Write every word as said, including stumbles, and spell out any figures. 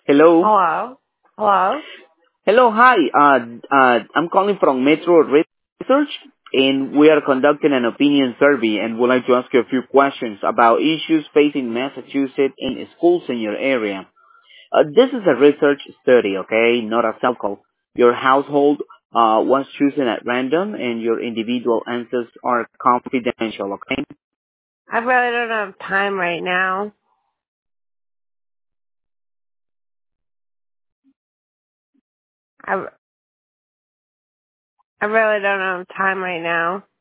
Hello. Hello? Hello? Hello. Hi. Uh, uh, I'm calling from Metro Research, and we are conducting an opinion survey, and would like to ask you a few questions about issues facing Massachusetts in schools in your area. Uh, this is a research study, okay, not a cell call. Your household uh, was chosen at random, and your individual answers are confidential, okay? I really don't have time right now. I, I really don't have time right now.